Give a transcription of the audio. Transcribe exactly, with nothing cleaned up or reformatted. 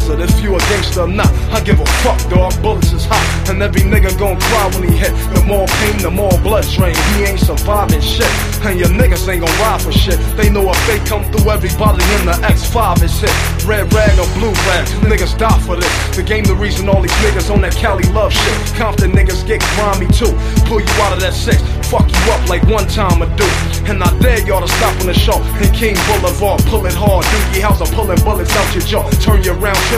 buzzard if you a gangster or not. I give a fuck, dog, bullets is hot, and every nigga gon' cry when he hit. The more pain, the more blood drain. He ain't surviving shit, and your niggas ain't gon' ride for shit. They know if they come through, everybody in the X five is hit. Red rag or blue rag, niggas die for this. The game the reason all these niggas on that Cali love shit. Compton niggas get grimy too. Pull you out of that six, fuck you up like one time I do. And I dare y'all to stop on the show in King Boulevard. Pull it hard, Doogie House, I'm pulling bullets out your jaw. Turn you around,